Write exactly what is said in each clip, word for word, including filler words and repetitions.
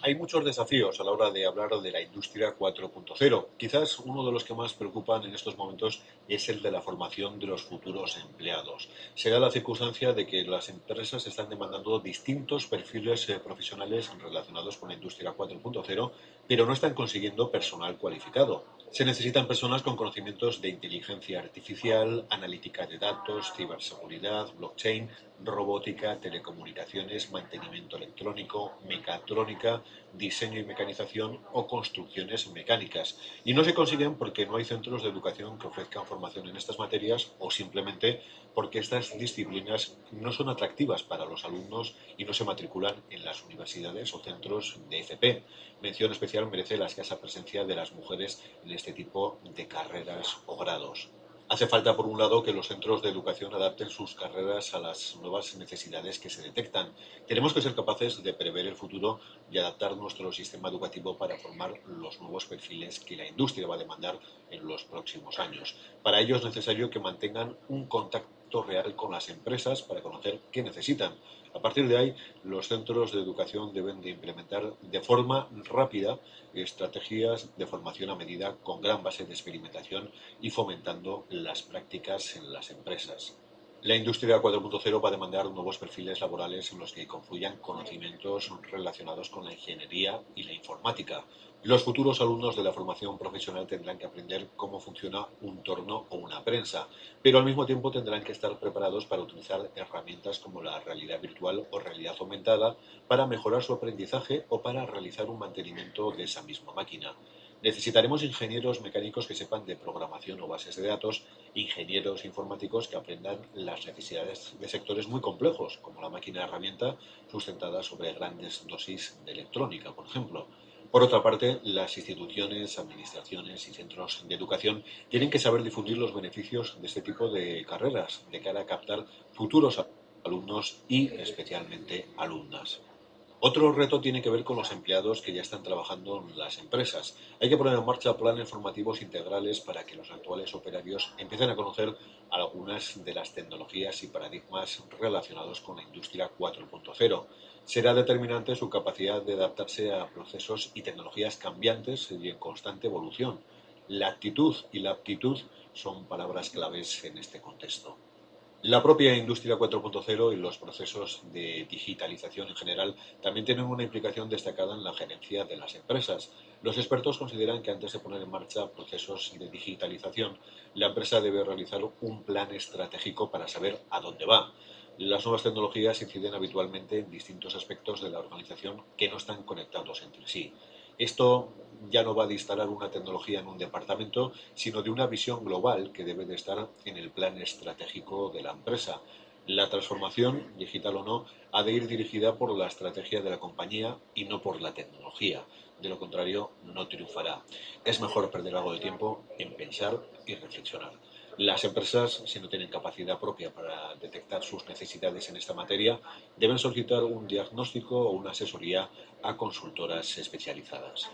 Hay muchos desafíos a la hora de hablar de la industria cuatro punto cero. Quizás uno de los que más preocupan en estos momentos es el de la formación de los futuros empleados. Se da la circunstancia de que las empresas están demandando distintos perfiles eh, profesionales relacionados con la industria cuatro punto cero, pero no están consiguiendo personal cualificado. Se necesitan personas con conocimientos de inteligencia artificial, analítica de datos, ciberseguridad, blockchain, robótica, telecomunicaciones, mantenimiento electrónico, mecatrónica, diseño y mecanización o construcciones mecánicas. Y no se consiguen porque no hay centros de educación que ofrezcan formación en estas materias o simplemente porque estas disciplinas no son atractivas para los alumnos y no se matriculan en las universidades o centros de F P. Mención especial merece la escasa presencia de las mujeres en este tipo de carreras o grados. Hace falta, por un lado, que los centros de educación adapten sus carreras a las nuevas necesidades que se detectan. Tenemos que ser capaces de prever el futuro y adaptar nuestro sistema educativo para formar los nuevos perfiles que la industria va a demandar en los próximos años. Para ello es necesario que mantengan un contacto real con las empresas para conocer qué necesitan. A partir de ahí, los centros de educación deben de implementar de forma rápida estrategias de formación a medida con gran base de experimentación y fomentando las prácticas en las empresas. La industria cuatro punto cero va a demandar nuevos perfiles laborales en los que confluyan conocimientos relacionados con la ingeniería y la informática. Los futuros alumnos de la formación profesional tendrán que aprender cómo funciona un torno o una prensa, pero al mismo tiempo tendrán que estar preparados para utilizar herramientas como la realidad virtual o realidad aumentada para mejorar su aprendizaje o para realizar un mantenimiento de esa misma máquina. Necesitaremos ingenieros mecánicos que sepan de programación o bases de datos, ingenieros informáticos que aprendan las necesidades de sectores muy complejos, como la máquina herramienta sustentada sobre grandes dosis de electrónica, por ejemplo. Por otra parte, las instituciones, administraciones y centros de educación tienen que saber difundir los beneficios de este tipo de carreras de cara a captar futuros alumnos y especialmente alumnas. Otro reto tiene que ver con los empleados que ya están trabajando en las empresas. Hay que poner en marcha planes formativos integrales para que los actuales operarios empiecen a conocer algunas de las tecnologías y paradigmas relacionados con la industria cuatro punto cero. Será determinante su capacidad de adaptarse a procesos y tecnologías cambiantes y en constante evolución. La actitud y la aptitud son palabras claves en este contexto. La propia industria cuatro punto cero y los procesos de digitalización en general también tienen una implicación destacada en la gerencia de las empresas. Los expertos consideran que antes de poner en marcha procesos de digitalización, la empresa debe realizar un plan estratégico para saber a dónde va. Las nuevas tecnologías inciden habitualmente en distintos aspectos de la organización que no están conectados entre sí. Esto ya no va de instalar una tecnología en un departamento, sino de una visión global que debe de estar en el plan estratégico de la empresa. La transformación, digital o no, ha de ir dirigida por la estrategia de la compañía y no por la tecnología. De lo contrario, no triunfará. Es mejor perder algo de tiempo en pensar y reflexionar. Las empresas, si no tienen capacidad propia para detectar sus necesidades en esta materia, deben solicitar un diagnóstico o una asesoría a consultoras especializadas.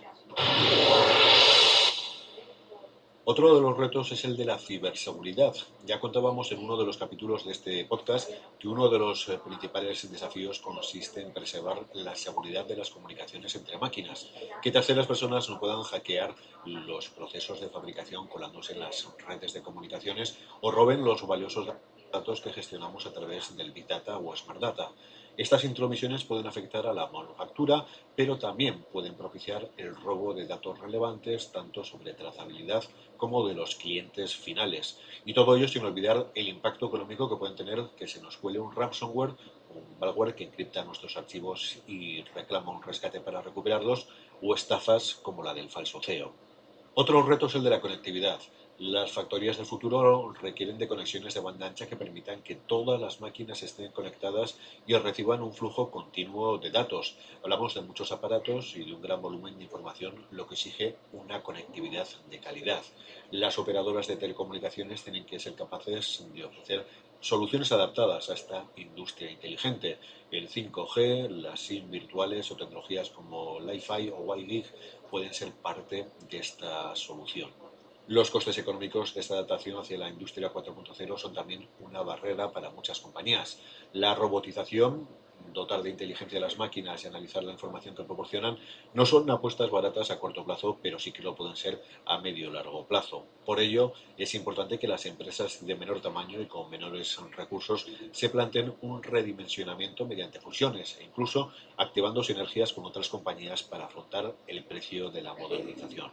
Otro de los retos es el de la ciberseguridad. Ya contábamos en uno de los capítulos de este podcast que uno de los eh, principales desafíos consiste en preservar la seguridad de las comunicaciones entre máquinas, que terceras personas no puedan hackear los procesos de fabricación colándose en las redes de comunicaciones o roben los valiosos datos que gestionamos a través del Big Data o Smart Data. Estas intromisiones pueden afectar a la manufactura, pero también pueden propiciar el robo de datos relevantes, tanto sobre trazabilidad como de los clientes finales. Y todo ello sin olvidar el impacto económico que pueden tener que se nos cuele un ransomware, un malware que encripta nuestros archivos y reclama un rescate para recuperarlos, o estafas como la del falso C E O. Otro reto es el de la conectividad. Las factorías del futuro requieren de conexiones de banda ancha que permitan que todas las máquinas estén conectadas y reciban un flujo continuo de datos. Hablamos de muchos aparatos y de un gran volumen de información, lo que exige una conectividad de calidad. Las operadoras de telecomunicaciones tienen que ser capaces de ofrecer soluciones adaptadas a esta industria inteligente. El cinco G, las SIM virtuales o tecnologías como Li-Fi o Wi-Fi pueden ser parte de esta solución. Los costes económicos de esta adaptación hacia la industria cuatro punto cero son también una barrera para muchas compañías. La robotización dotar de inteligencia a las máquinas y analizar la información que proporcionan, no son apuestas baratas a corto plazo, pero sí que lo pueden ser a medio o largo plazo. Por ello, es importante que las empresas de menor tamaño y con menores recursos se planteen un redimensionamiento mediante fusiones e incluso activando sinergias con otras compañías para afrontar el precio de la modernización.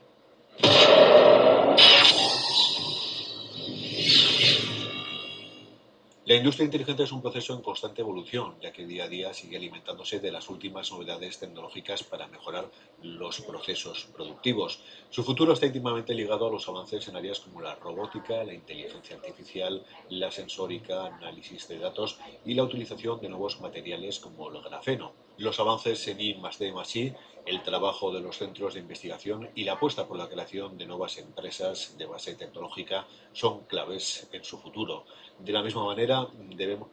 La industria inteligente es un proceso en constante evolución, ya que día a día sigue alimentándose de las últimas novedades tecnológicas para mejorar los procesos productivos. Su futuro está íntimamente ligado a los avances en áreas como la robótica, la inteligencia artificial, la sensórica, análisis de datos y la utilización de nuevos materiales como el grafeno. Los avances en I más D más I, el trabajo de los centros de investigación y la apuesta por la creación de nuevas empresas de base tecnológica son claves en su futuro. De la misma manera, debemos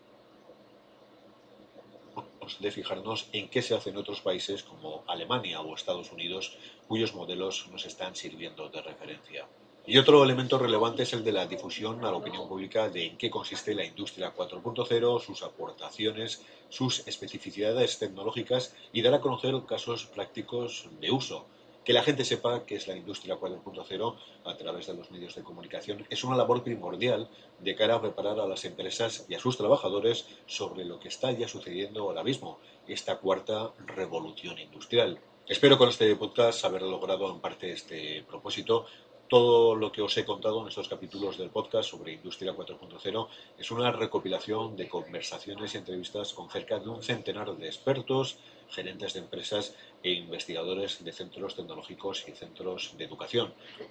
de fijarnos en qué se hace en otros países como Alemania o Estados Unidos, cuyos modelos nos están sirviendo de referencia. Y otro elemento relevante es el de la difusión a la opinión pública de en qué consiste la industria cuatro punto cero, sus aportaciones, sus especificidades tecnológicas y dar a conocer casos prácticos de uso. Que la gente sepa qué es la industria cuatro punto cero a través de los medios de comunicación es una labor primordial de cara a preparar a las empresas y a sus trabajadores sobre lo que está ya sucediendo ahora mismo, esta cuarta revolución industrial. Espero con este podcast haber logrado en parte este propósito. Todo lo que os he contado en estos capítulos del podcast sobre Industria cuatro punto cero es una recopilación de conversaciones y entrevistas con cerca de un centenar de expertos, gerentes de empresas e investigadores de centros tecnológicos y centros de educación.